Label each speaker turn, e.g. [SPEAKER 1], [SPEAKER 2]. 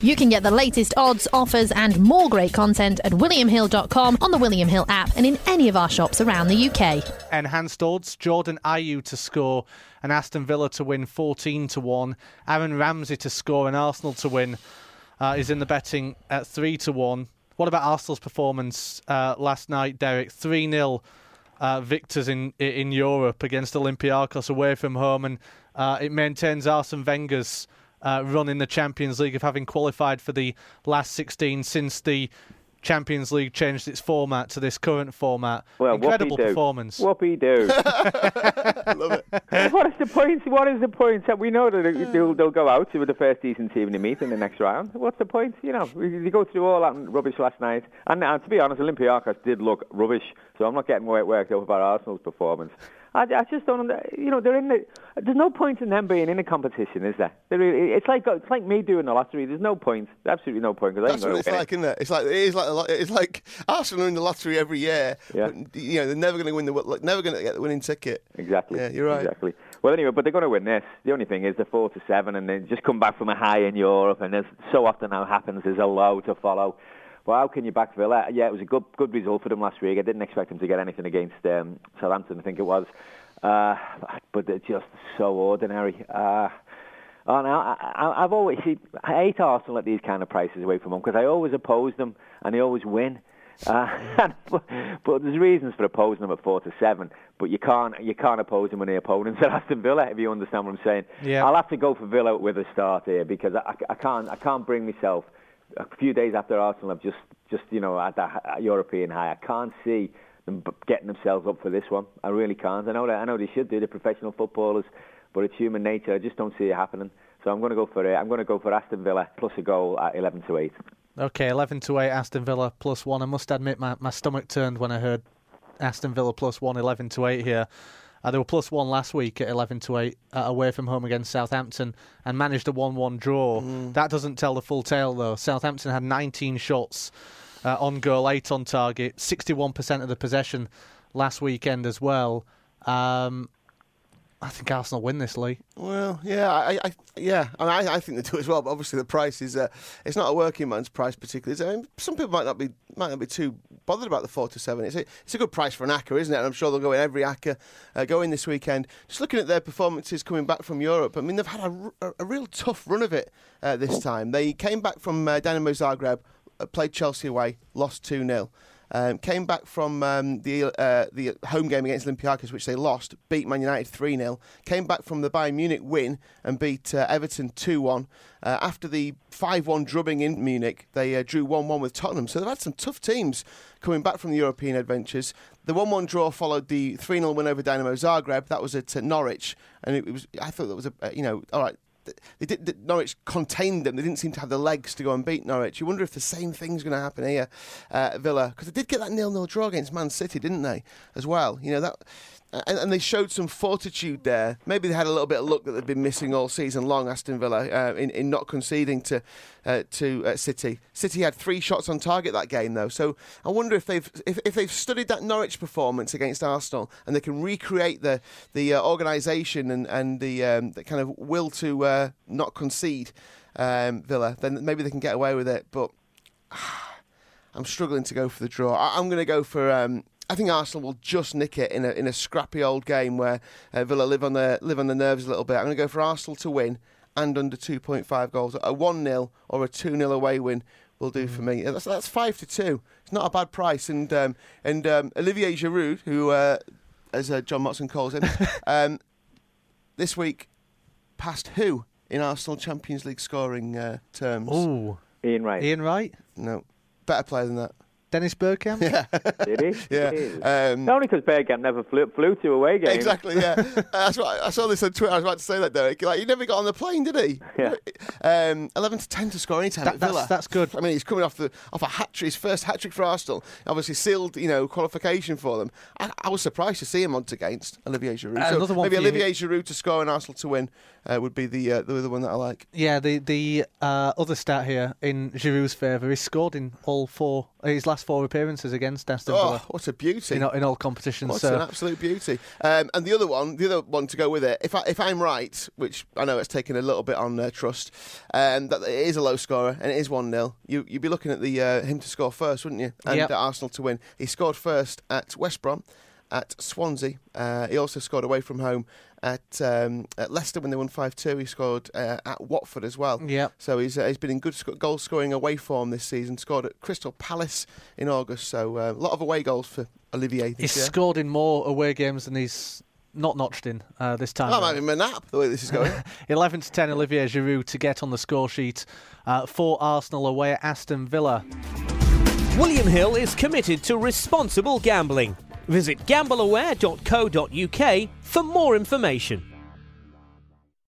[SPEAKER 1] You can get the latest odds, offers and more great content at williamhill.com, on the William Hill app and in any of our shops around the UK.
[SPEAKER 2] Enhanced odds, Jordan Ayew to score and Aston Villa to win 14-1. Aaron Ramsey to score and Arsenal to win is in the betting at 3-1. What about Arsenal's performance last night, Derek? 3-0 victors in Europe against Olympiacos away from home, and it maintains Arsene Wenger's run in the Champions League of having qualified for the last 16 since the Champions League changed its format to this current format.
[SPEAKER 3] Well,
[SPEAKER 2] incredible performance.
[SPEAKER 3] Whoopie do.
[SPEAKER 4] Love it.
[SPEAKER 3] What is the point? What is the point? We know that they'll go out with the first decent team they meet in the next round. What's the point? You know, they go through all that rubbish last night. And to be honest, Olympiacos did look rubbish. So I'm not getting worked up about Arsenal's performance. I just don't. You know, they're in the. There's no point in them being in a competition, is there? It's like me doing the lottery. There's no point. Absolutely no point.
[SPEAKER 4] That's what it's like, isn't it? It's like Arsenal in the lottery every year.
[SPEAKER 3] Yeah.
[SPEAKER 4] But, you know, they're never going to win never going to get the winning ticket.
[SPEAKER 3] Exactly.
[SPEAKER 4] Yeah, you're right.
[SPEAKER 3] Exactly. Well, anyway, but they're going to win this. The only thing is they're 4-7, and they just come back from a high in Europe, and as so often now happens, there's a low to follow. Well, how can you back Villa? Yeah, it was a good result for them last week. I didn't expect them to get anything against Southampton, I think it was. But they're just so ordinary. I've always I hate Arsenal at these kind of prices away from them because I always oppose them and they always win. But there's reasons for opposing them at 4-7. But you can't oppose them when the opponents are Aston Villa, if you understand what I'm saying.
[SPEAKER 2] Yeah.
[SPEAKER 3] I'll have to go for Villa with a start here because I can't bring myself. A few days after Arsenal have just at that European high, I can't see them getting themselves up for this one. I really can't. I know they should do. They're professional footballers, but it's human nature. I just don't see it happening. So I'm going to go for it. I'm going to go for Aston Villa plus a goal at 11-8.
[SPEAKER 2] Okay, 11-8 Aston Villa plus 1. I must admit my stomach turned when I heard Aston Villa plus 1, 11-8 here. They were plus 1 last week at 11-8 away from home against Southampton and managed a 1-1 draw. That doesn't tell the full tale though. Southampton had 19 shots on goal, 8 on target, 61% of the possession last weekend as well. I think Arsenal win this, Lee.
[SPEAKER 4] Well, yeah, I think they do as well. But obviously, the price is it's not a working man's price particularly. I mean, some people might not be too bothered about the 4-7. It's a good price for an ACCA, isn't it? And I'm sure they'll go in every ACCA go in this weekend. Just looking at their performances coming back from Europe, I mean, they've had a real tough run of it this time. They came back from Dynamo Zagreb, played Chelsea away, lost 2-0. Came back from the home game against Olympiacos, which they lost, beat Man United 3-0. Came back from the Bayern Munich win and beat Everton 2-1. After the 5-1 drubbing in Munich, they drew 1-1 with Tottenham. So they've had some tough teams coming back from the European adventures. The 1-1 draw followed the 3-0 win over Dynamo Zagreb. That was at Norwich, and I thought that was all right. Norwich contained them. They didn't seem to have the legs to go and beat Norwich. You wonder if the same thing's going to happen here at Villa, because they did get that 0-0 draw against Man City, didn't they, as well? You know that, and they showed some fortitude there. Maybe they had a little bit of luck that they've been missing all season long, Aston Villa, in not conceding to City. City had 3 shots on target that game though, so I wonder if they've studied that Norwich performance against Arsenal and they can recreate the organisation and the kind of will to not concede Villa, then maybe they can get away with it. But I'm struggling to go for the draw. I'm going to go for. I think Arsenal will just nick it in a scrappy old game where Villa live on the nerves a little bit. I'm going to go for Arsenal to win and under 2.5 goals. A 1-0 or a 2-0 away win will do for me. That's 5-2. It's not a bad price. And Olivier Giroud, who as John Motson calls him, this week passed who in Arsenal Champions League scoring terms?
[SPEAKER 2] Ooh,
[SPEAKER 3] Ian Wright.
[SPEAKER 2] Ian Wright?
[SPEAKER 4] No, better player than that.
[SPEAKER 2] Dennis Bergkamp?
[SPEAKER 4] Yeah.
[SPEAKER 3] Did he?
[SPEAKER 4] Yeah.
[SPEAKER 3] Only because Bergkamp never flew to away games.
[SPEAKER 4] Exactly, yeah. That's what I saw this on Twitter. I was about to say that, Derek. Like, he never got on the plane, did he?
[SPEAKER 3] Yeah.
[SPEAKER 4] 11-10 to score any time at Villa.
[SPEAKER 2] That's good.
[SPEAKER 4] I mean, he's coming off a hat-trick, his first hat-trick for Arsenal. Obviously sealed, qualification for them. I was surprised to see him odds against Olivier Giroud. So maybe Olivier Giroud to score and Arsenal to win would be the other one that I like.
[SPEAKER 2] Yeah, the other stat here in Giroud's favour, he's scored in all 4 his last last 4 appearances against Aston Villa.
[SPEAKER 4] Oh, what a beauty!
[SPEAKER 2] In all competitions.
[SPEAKER 4] What's an absolute beauty. And the other one to go with it, if I'm right, which I know it's taken a little bit on Trust, that it is a low scorer and it is 1-0. You'd be looking at him to score first, wouldn't you? And Arsenal to win. He scored first at West Brom, at Swansea. He also scored away from home at Leicester when they won 5-2. He scored at Watford as well.
[SPEAKER 2] Yeah.
[SPEAKER 4] So he's been in good goal scoring away form this season. Scored at Crystal Palace in August. So a lot of away goals for Olivier this year.
[SPEAKER 2] He's scored in more away games than he's not notched in this time.
[SPEAKER 4] I might have been a nap the way this is going.
[SPEAKER 2] 11-10 Olivier Giroud to get on the score sheet for Arsenal away at Aston Villa.
[SPEAKER 5] William Hill is committed to responsible gambling. Visit gambleaware.co.uk for more information.